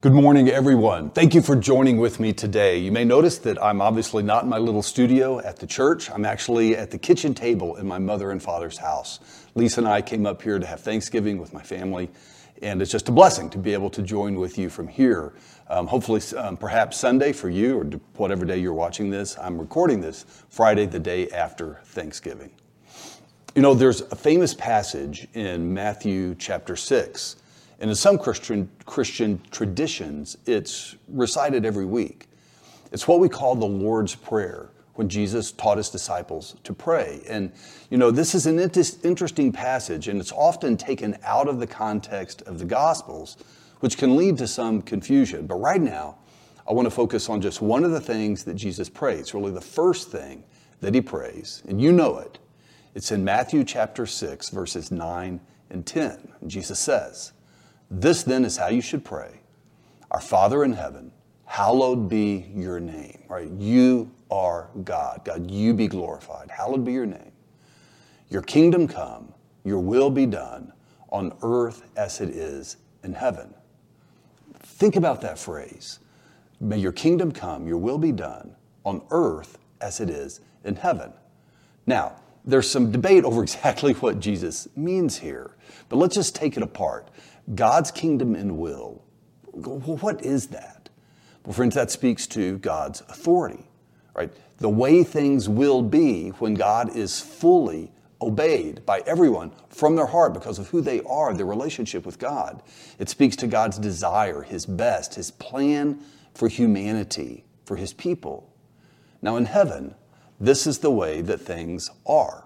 Good morning, everyone. Thank you for joining with me today. You may notice that I'm obviously not in my little studio at the church. I'm actually at the kitchen table in my mother and father's house. Lisa and I came up here to have Thanksgiving with my family, and it's just a blessing to be able to join with you from here. Hopefully, perhaps Sunday for you, or whatever day you're watching this. I'm recording this Friday, the day after Thanksgiving. You know, there's a famous passage in Matthew chapter 6. And in some Christian traditions, it's recited every week. It's what we call the Lord's Prayer, when Jesus taught his disciples to pray. And, you know, this is an interesting passage, and it's often taken out of the context of the Gospels, which can lead to some confusion. But right now, I want to focus on just one of the things that Jesus prays, really the first thing that he prays, and you know it. It's in Matthew chapter 6, verses 9 and 10. And Jesus says, "This then is how you should pray. Our Father in heaven, hallowed be your name." Right? You are God. God, you be glorified. Hallowed be your name. Your kingdom come, your will be done on earth as it is in heaven. Think about that phrase. May your kingdom come, your will be done on earth as it is in heaven. Now, there's some debate over exactly what Jesus means here, but let's just take it apart. God's kingdom and will, what is that? Well, friends, that speaks to God's authority, right? The way things will be when God is fully obeyed by everyone from their heart because of who they are, their relationship with God. It speaks to God's desire, his best, his plan for humanity, for his people. Now in heaven, this is the way that things are,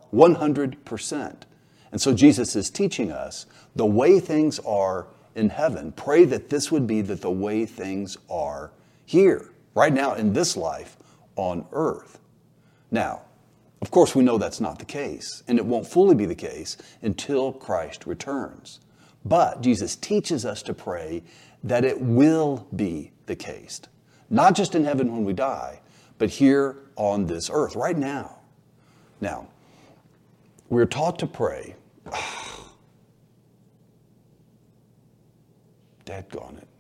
100%. And so Jesus is teaching us the way things are in heaven. Pray that this would be the way things are here, right now in this life on earth. Now, of course, we know that's not the case, and it won't fully be the case until Christ returns. But Jesus teaches us to pray that it will be the case, not just in heaven when we die, but here on this earth, right now. Now, we're taught to pray. Dadgone it.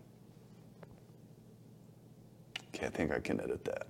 Can't think I can edit that.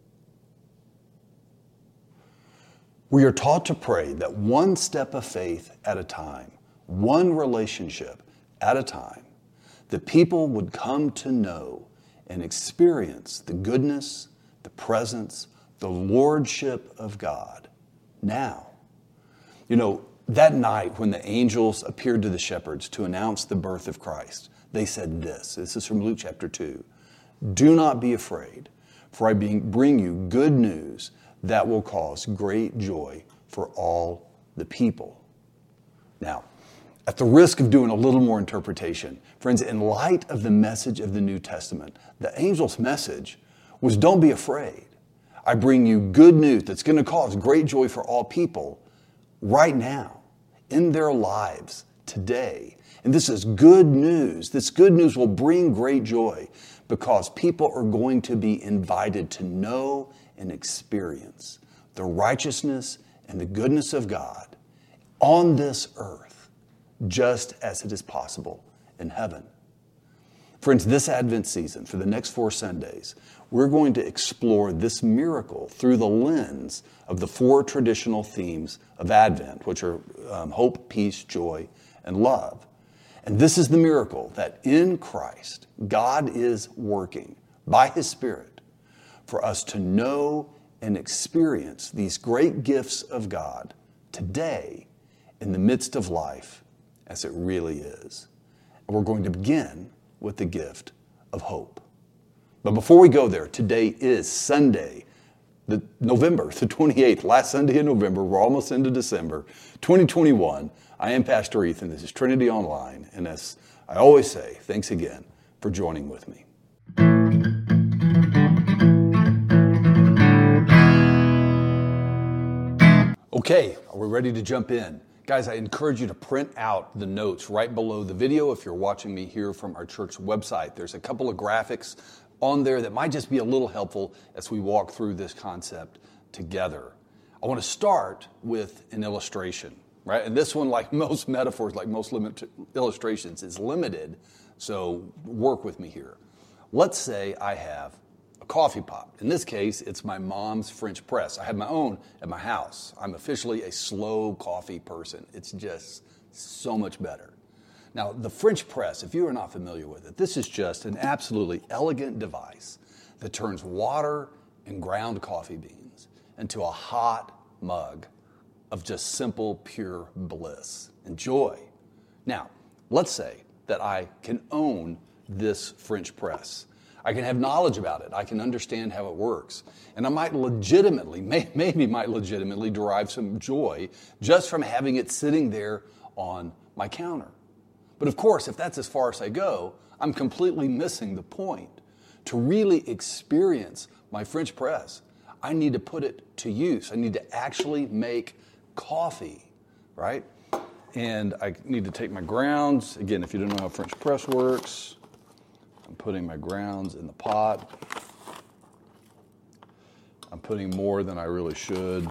We are taught to pray that one step of faith at a time, one relationship at a time, that people would come to know and experience the goodness, the presence, the lordship of God now. You know, that night when the angels appeared to the shepherds to announce the birth of Christ, they said this. This is from Luke chapter 2. "Do not be afraid, for I bring you good news that will cause great joy for all the people." Now, at the risk of doing a little more interpretation, friends, in light of the message of the New Testament, the angel's message was, don't be afraid. I bring you good news that's going to cause great joy for all people right now, in their lives, today. And this is good news. This good news will bring great joy because people are going to be invited to know and experience the righteousness and the goodness of God on this earth, just as it is possible in heaven. Friends, this Advent season, for the next 4 Sundays, we're going to explore this miracle through the lens of the 4 traditional themes of Advent, which are hope, peace, joy, and love. And this is the miracle that in Christ, God is working by his Spirit for us to know and experience these great gifts of God today in the midst of life as it really is. And we're going to begin with the gift of hope. But before we go there, today is Sunday, November the 28th, last Sunday in November. We're almost into December 2021. I am Pastor Ethan. This is Trinity Online. And as I always say, thanks again for joining with me. Okay, are we ready to jump in? Guys, I encourage you to print out the notes right below the video if you're watching me here from our church website. There's a couple of graphics on there that might just be a little helpful as we walk through this concept together. I want to start with an illustration, right? And this one, like most metaphors, like most illustrations, is limited, so work with me here. Let's say I have a coffee pot. In this case, it's my mom's French press. I have my own at my house. I'm officially a slow coffee person. It's just so much better. Now, the French press, if you are not familiar with it, this is just an absolutely elegant device that turns water and ground coffee beans into a hot mug of just simple, pure bliss and joy. Now, let's say that I can own this French press. I can have knowledge about it. I can understand how it works. And I might legitimately, maybe might legitimately derive some joy just from having it sitting there on my counter. But of course, if that's as far as I go, I'm completely missing the point. To really experience my French press, I need to put it to use. I need to actually make coffee, right? And I need to take my grounds. Again, if you don't know how French press works, I'm putting my grounds in the pot. I'm putting more than I really should.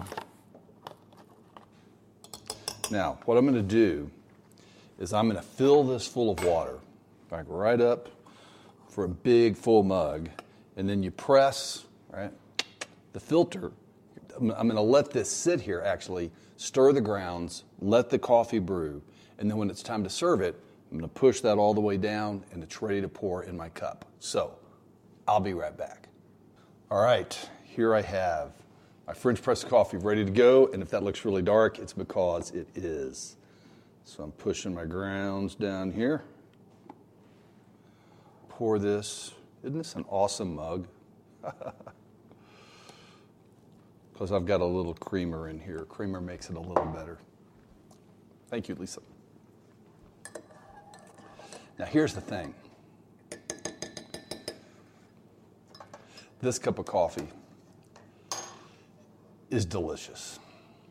Now, what I'm going to do is I'm going to fill this full of water, back right up for a big full mug, and then you press, right, the filter. I'm going to let this sit here, actually, stir the grounds, let the coffee brew, and then when it's time to serve it, I'm going to push that all the way down, and it's ready to pour in my cup. So, I'll be right back. All right, here I have my French press coffee ready to go, and if that looks really dark, it's because it is. So I'm pushing my grounds down here. Pour this. Isn't this an awesome mug? Because I've got a little creamer in here. Creamer makes it a little better. Thank you, Lisa. Now here's the thing. This cup of coffee is delicious.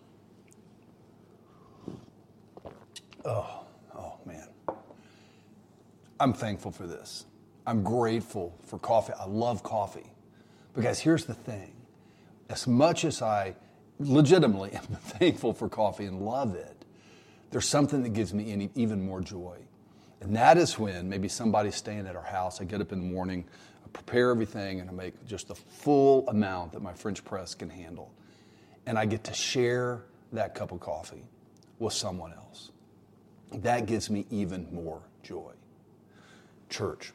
Oh man. I'm thankful for this. I'm grateful for coffee. I love coffee. Because here's the thing. As much as I legitimately am thankful for coffee and love it, there's something that gives me even more joy. And that is when maybe somebody's staying at our house. I get up in the morning, I prepare everything, and I make just the full amount that my French press can handle. And I get to share that cup of coffee with someone else. That gives me even more joy. Church,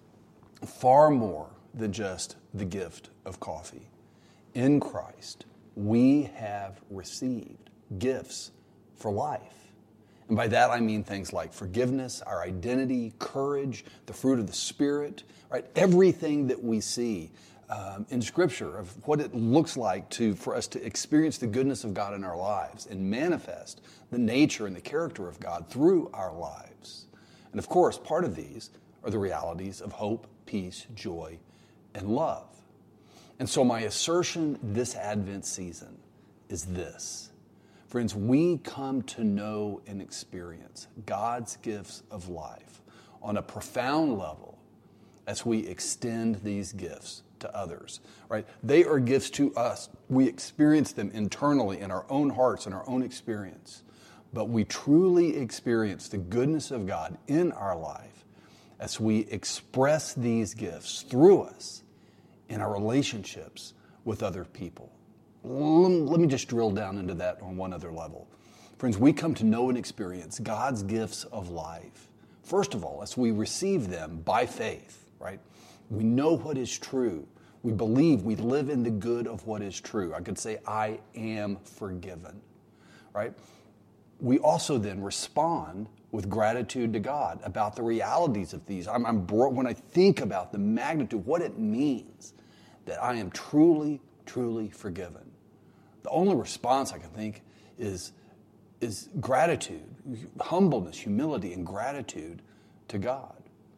far more than just the gift of coffee. In Christ, we have received gifts for life. And by that I mean things like forgiveness, our identity, courage, the fruit of the Spirit, right? Everything that we see in Scripture of what it looks like for us to experience the goodness of God in our lives and manifest the nature and the character of God through our lives. And of course, part of these are the realities of hope, peace, joy, and love. And so my assertion this Advent season is this. Friends, we come to know and experience God's gifts of life on a profound level as we extend these gifts to others, right? They are gifts to us. We experience them internally in our own hearts and our own experience. But we truly experience the goodness of God in our life as we express these gifts through us in our relationships with other people. Let me just drill down into that on one other level. Friends, we come to know and experience God's gifts of life. First of all, as we receive them by faith, right? We know what is true. We believe we live in the good of what is true. I could say, I am forgiven, right? We also then respond with gratitude to God about the realities of these. When I think about the magnitude, what it means that I am truly, truly forgiven, the only response I can think is gratitude, humbleness, humility, and gratitude to God.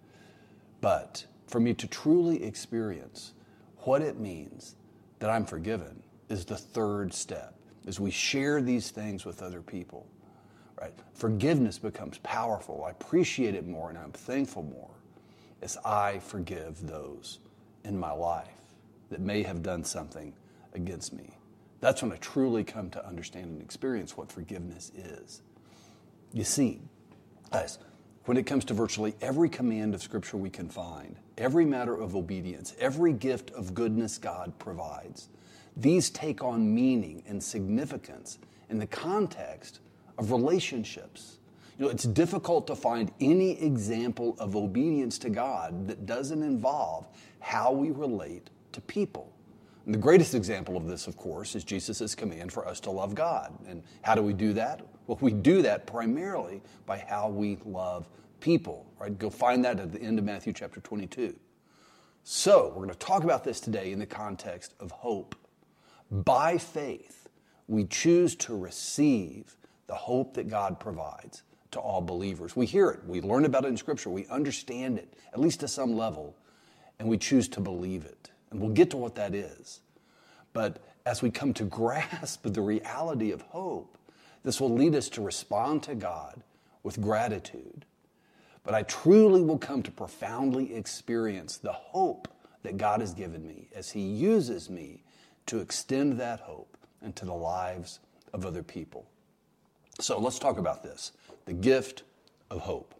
But for me to truly experience what it means that I'm forgiven is the third step, as we share these things with other people. Right? Forgiveness becomes powerful. I appreciate it more and I'm thankful more as I forgive those in my life that may have done something against me. That's when I truly come to understand and experience what forgiveness is. You see, guys, when it comes to virtually every command of Scripture we can find, every matter of obedience, every gift of goodness God provides, these take on meaning and significance in the context of relationships. It's difficult to find any example of obedience to God that doesn't involve how we relate to people. And the greatest example of this, of course, is Jesus' command for us to love God. And how do we do that? Well, we do that primarily by how we love people, right? Go find that at the end of Matthew chapter 22. So, we're going to talk about this today in the context of hope. By faith, we choose to receive the hope that God provides to all believers. We hear it. We learn about it in Scripture. We understand it, at least to some level, and we choose to believe it. And we'll get to what that is. But as we come to grasp the reality of hope, this will lead us to respond to God with gratitude. But I truly will come to profoundly experience the hope that God has given me as He uses me to extend that hope into the lives of other people. So let's talk about this, the gift of hope.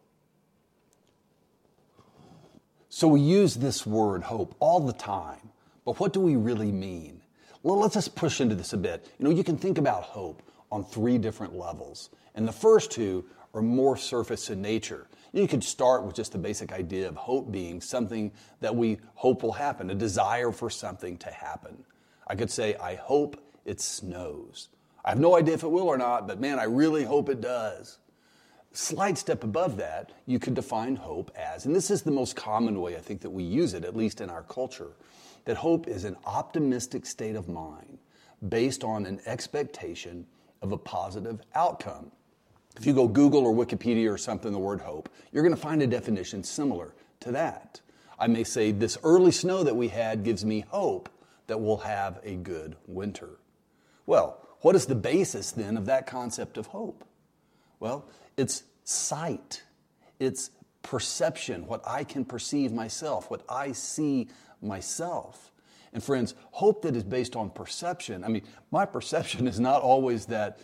So we use this word hope all the time, but what do we really mean? Well, let's just push into this a bit. You can think about hope on three different levels, and the first two are more surface in nature. You could start with just the basic idea of hope being something that we hope will happen, a desire for something to happen. I could say, I hope it snows. I have no idea if it will or not, but man, I really hope it does. Slight step above that, you could define hope as, and this is the most common way I think that we use it, at least in our culture, that hope is an optimistic state of mind based on an expectation of a positive outcome. If you go Google or Wikipedia or something, the word hope, you're going to find a definition similar to that. I may say, this early snow that we had gives me hope that we'll have a good winter. Well, what is the basis then of that concept of hope? Well, it's sight. It's perception, what I can perceive myself, what I see myself. And friends, hope that is based on perception, my perception is not always that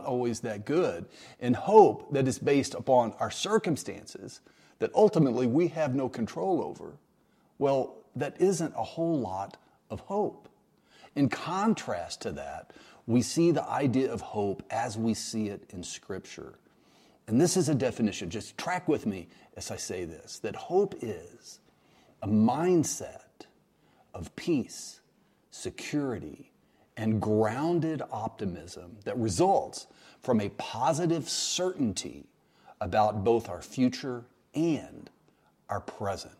good. And hope that is based upon our circumstances that ultimately we have no control over, well, that isn't a whole lot of hope. In contrast to that, we see the idea of hope as we see it in Scripture. And this is a definition, just track with me as I say this, that hope is a mindset of peace, security, and grounded optimism that results from a positive certainty about both our future and our present.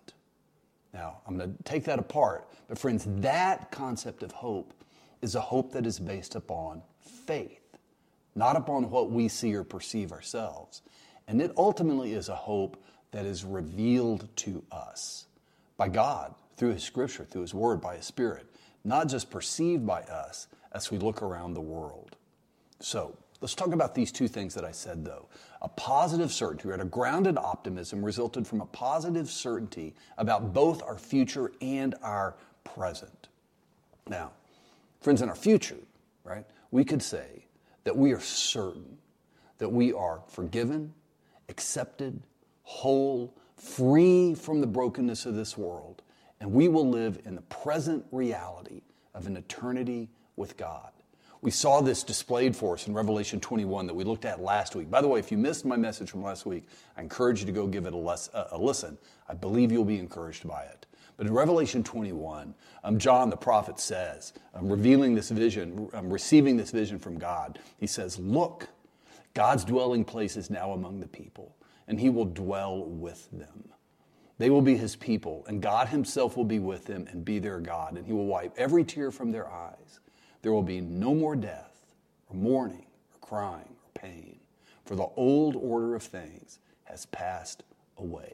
Now, I'm going to take that apart, but friends, that concept of hope is a hope that is based upon faith, not upon what we see or perceive ourselves. And it ultimately is a hope that is revealed to us by God, through His Scripture, through His Word, by His Spirit, not just perceived by us as we look around the world. So, let's talk about these two things that I said, though. A positive certainty, or a grounded optimism, resulted from a positive certainty about both our future and our present. Now, friends, in our future, right, we could say that we are certain that we are forgiven, accepted, whole, free from the brokenness of this world, and we will live in the present reality of an eternity with God. We saw this displayed for us in Revelation 21 that we looked at last week. By the way, if you missed my message from last week, I encourage you to go give it a listen. I believe you'll be encouraged by it. But in Revelation 21, John the prophet says, revealing this vision, receiving this vision from God, he says, look, God's dwelling place is now among the people, and He will dwell with them. They will be His people, and God Himself will be with them and be their God, and He will wipe every tear from their eyes. There will be no more death, or mourning, or crying, or pain, for the old order of things has passed away.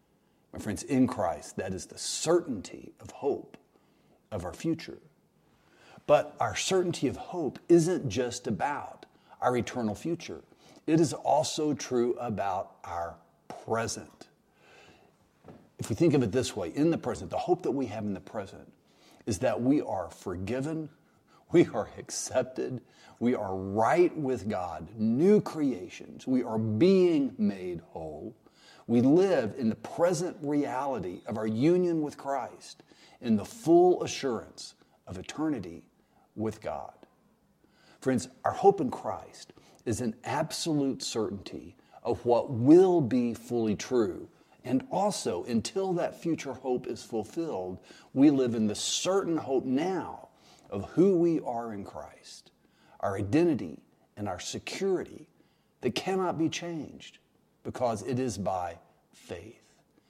My friends, in Christ, that is the certainty of hope of our future. But our certainty of hope isn't just about our eternal future. It is also true about our present. If we think of it this way, in the present, the hope that we have in the present is that we are forgiven, we are accepted, we are right with God, new creations, we are being made whole, We live in the present reality of our union with Christ, in the full assurance of eternity with God. Friends, our hope in Christ is an absolute certainty of what will be fully true. And also, until that future hope is fulfilled, we live in the certain hope now of who we are in Christ, our identity and our security that cannot be changed because it is by faith.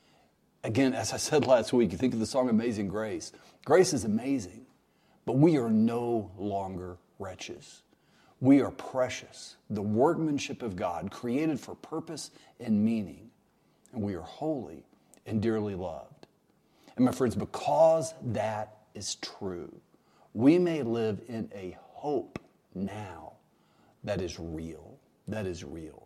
Again, as I said last week, you think of the song Amazing Grace. Grace is amazing, but we are no longer wretches. We are precious, the workmanship of God, created for purpose and meaning, and we are holy and dearly loved. And my friends, because that is true, we may live in a hope now that is real. That is real.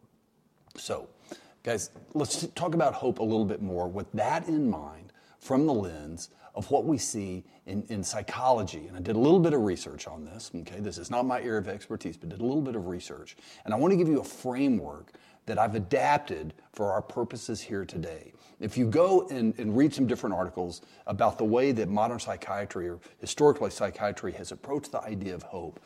So, guys, let's talk about hope a little bit more with that in mind from the lens of what we see in psychology. And I did a little bit of research on this. Okay, this is not my area of expertise, but did a little bit of research. And I want to give you a framework that I've adapted for our purposes here today. If you go and read some different articles about the way that modern psychiatry or historically psychiatry has approached the idea of hope,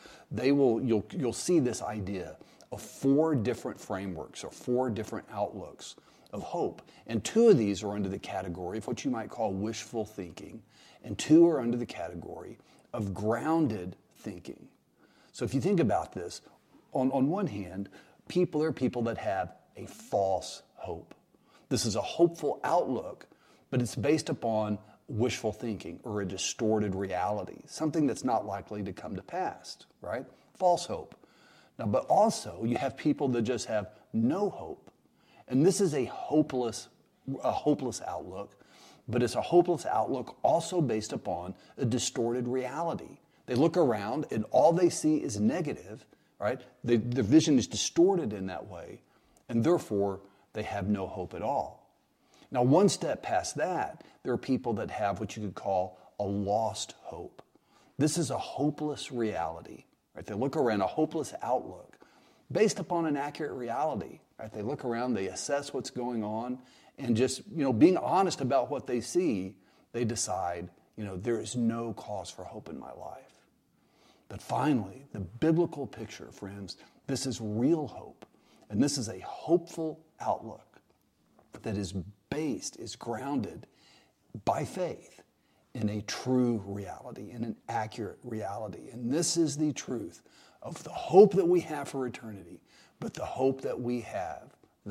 you'll see this idea of 4 different frameworks or 4 different outlooks of hope. And 2 of these are under the category of what you might call wishful thinking, and 2 are under the category of grounded thinking. So if you think about this, on one hand, there are people that have a false hope. This is a hopeful outlook, but it's based upon wishful thinking or a distorted reality, something that's not likely to come to pass, right? False hope. Now, but also you have people that just have no hope. And this is a hopeless outlook, but it's a hopeless outlook also based upon a distorted reality. They look around and all they see is negative, right? Their vision is distorted in that way, and therefore they have no hope at all. Now, one step past that, there are people that have what you could call a lost hope. This is a hopeless reality, right? They look around, a hopeless outlook based upon an accurate reality, right? They look around, they assess what's going on, and just, being honest about what they see, they decide, there is no cause for hope in my life. But finally, the biblical picture, friends, this is real hope. And this is a hopeful outlook that is grounded by faith in a true reality, in an accurate reality. And this is the truth of the hope that we have for eternity, but the hope that we have,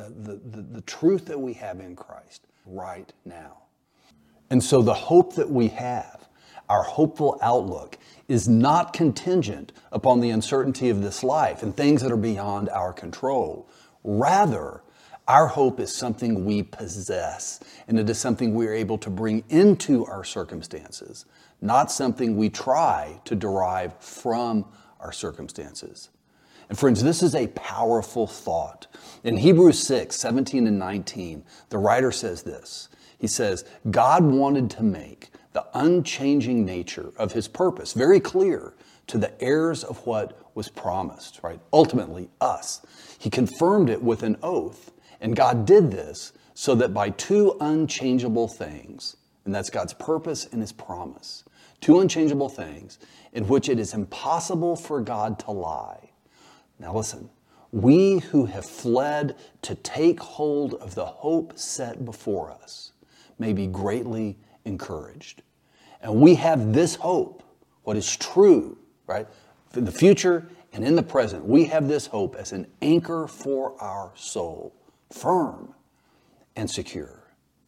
the truth that we have in Christ right now. And so the hope that we have, our hopeful outlook, is not contingent upon the uncertainty of this life and things that are beyond our control. Rather, our hope is something we possess, and it is something we are able to bring into our circumstances, not something we try to derive from our circumstances. And friends, this is a powerful thought. In Hebrews 6, 17 and 19, the writer says this. He says, God wanted to make the unchanging nature of his purpose very clear to the heirs of what was promised, right? Ultimately, us. He confirmed it with an oath, and God did this so that by 2 unchangeable things, and that's God's purpose and his promise, 2 unchangeable things in which it is impossible for God to lie. Now listen, we who have fled to take hold of the hope set before us may be greatly encouraged. And we have this hope, what is true, right? For the future and in the present, we have this hope as an anchor for our soul, firm and secure.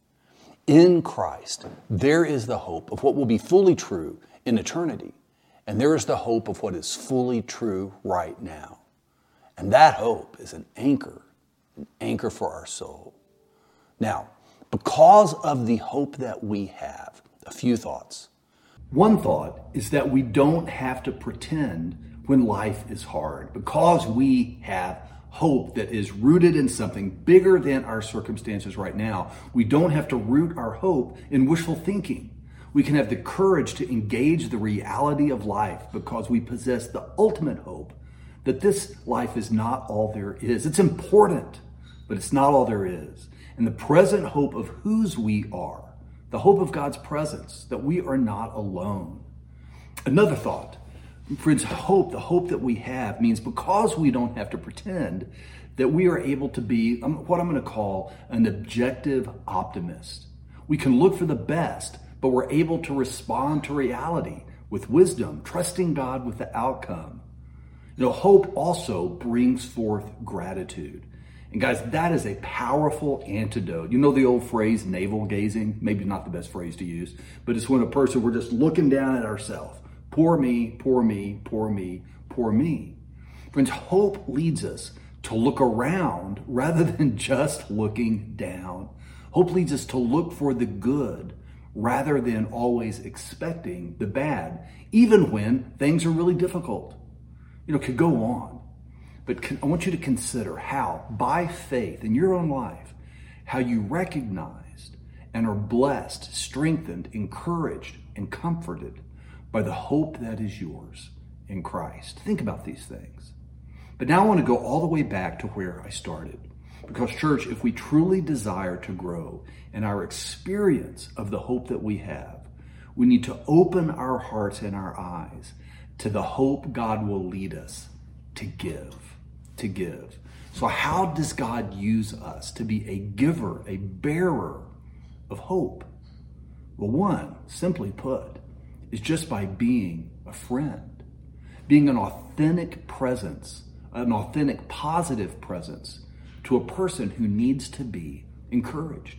In Christ, there is the hope of what will be fully true in eternity. And there is the hope of what is fully true right now. And that hope is an anchor for our soul. Now, because of the hope that we have, a few thoughts. One thought is that we don't have to pretend when life is hard, because we have hope that is rooted in something bigger than our circumstances right now. We don't have to root our hope in wishful thinking. We can have the courage to engage the reality of life because we possess the ultimate hope that this life is not all there is. It's important, but it's not all there is. and the present hope of whose we are, the hope of God's presence, that we are not alone. Another thought, friends, hope, the hope that we have means because we don't have to pretend that we are able to be what I'm going to call an objective optimist. We can look for the best, but we're able to respond to reality with wisdom, trusting God with the outcome. Hope also brings forth gratitude. And guys, that is a powerful antidote. You know the old phrase, navel gazing? Maybe not the best phrase to use, but it's when a person, we're just looking down at ourselves. Poor me, poor me, poor me, poor me. Friends, hope leads us to look around rather than just looking down. Hope leads us to look for the good rather than always expecting the bad, even when things are really difficult. Could go on. But I want you to consider how, by faith in your own life, how you recognized and are blessed, strengthened, encouraged, and comforted by the hope that is yours in Christ. Think about these things. But now I want to go all the way back to where I started. Because, church, if we truly desire to grow in our experience of the hope that we have, we need to open our hearts and our eyes to the hope God will lead us to give. So how does God use us to be a giver, a bearer of hope? Well, one, simply put, is just by being a friend, being an authentic presence, an authentic positive presence to a person who needs to be encouraged.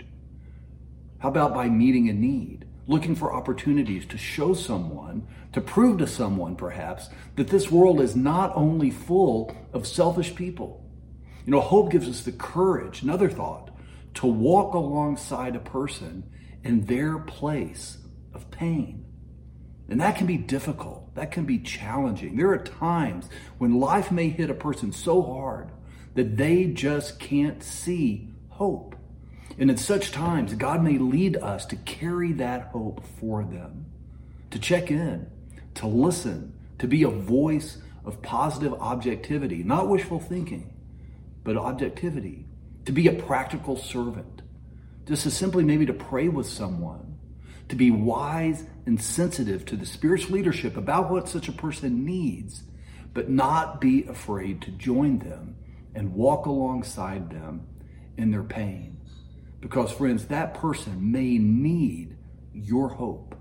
How about by meeting a need, looking for opportunities to show someone, to prove to someone perhaps, that this world is not only full of selfish people. Hope gives us the courage, another thought, to walk alongside a person in their place of pain. And that can be difficult. That can be challenging. There are times when life may hit a person so hard that they just can't see hope. And at such times, God may lead us to carry that hope for them, to check in, to listen, to be a voice of positive objectivity, not wishful thinking, but objectivity, to be a practical servant, just to simply maybe to pray with someone, to be wise and sensitive to the spiritual leadership about what such a person needs, but not be afraid to join them and walk alongside them in their pain. Because, friends, that person may need your hope.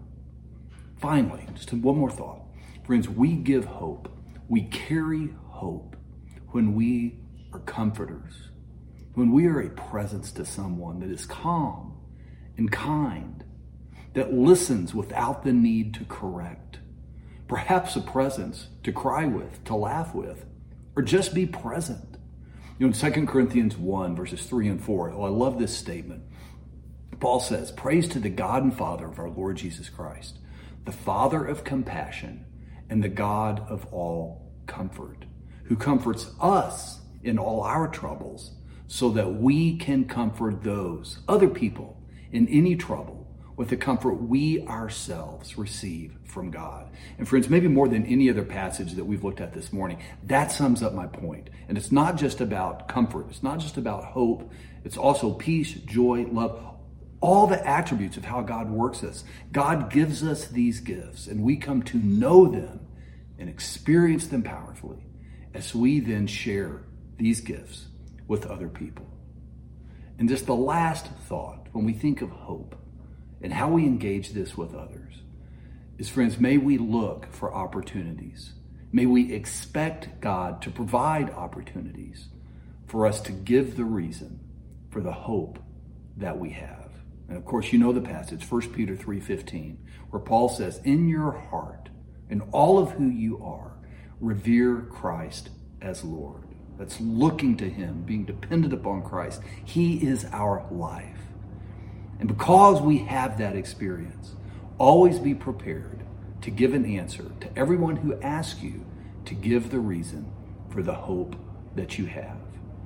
Finally, just one more thought. Friends, we give hope. We carry hope when we are comforters, when we are a presence to someone that is calm and kind, that listens without the need to correct, perhaps a presence to cry with, to laugh with, or just be present. In 2 Corinthians 1, verses 3 and 4, I love this statement. Paul says, "Praise to the God and Father of our Lord Jesus Christ, the Father of compassion and the God of all comfort, who comforts us in all our troubles, so that we can comfort those, other people, in any trouble with the comfort we ourselves receive from God." And friends, maybe more than any other passage that we've looked at this morning, that sums up my point. And it's not just about comfort. It's not just about hope. It's also peace, joy, love, all the attributes of how God works us. God gives us these gifts, and we come to know them and experience them powerfully as we then share these gifts with other people. And just the last thought, when we think of hope and how we engage this with others, is, friends, may we look for opportunities. May we expect God to provide opportunities for us to give the reason for the hope that we have. And of course, you know the passage, 1 Peter 3:15, where Paul says, "In your heart, in all of who you are, revere Christ as Lord." That's looking to him, being dependent upon Christ. He is our life. And because we have that experience, always be prepared to give an answer to everyone who asks you to give the reason for the hope that you have.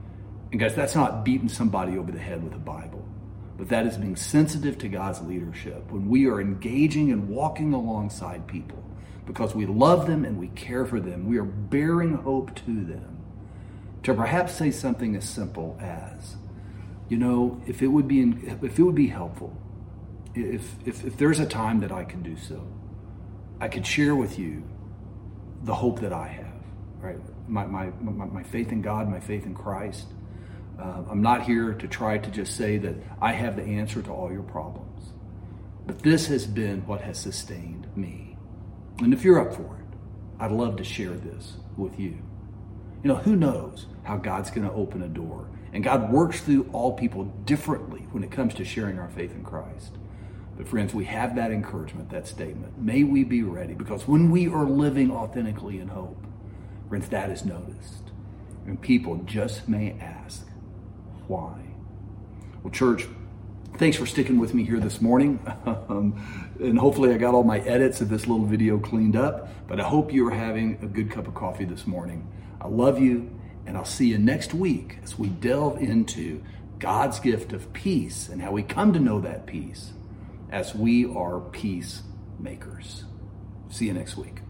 And guys, that's not beating somebody over the head with a Bible, but that is being sensitive to God's leadership when we are engaging and walking alongside people because we love them and we care for them. We are bearing hope to them. To perhaps say something as simple as, if it would be helpful, if there's a time that I could do so, I could share with you the hope that I have, right? My faith in God, my faith in Christ. I'm not here to try to just say that I have the answer to all your problems, but this has been what has sustained me. And if you're up for it, I'd love to share this with you. Who knows how God's going to open a door, and God works through all people differently when it comes to sharing our faith in Christ. But friends, we have that encouragement, that statement. May we be ready, because when we are living authentically in hope, friends, that is noticed. And people just may ask, why? Well, church, thanks for sticking with me here this morning. And hopefully I got all my edits of this little video cleaned up. But I hope you're having a good cup of coffee this morning. I love you, and I'll see you next week as we delve into God's gift of peace and how we come to know that peace as we are peacemakers. See you next week.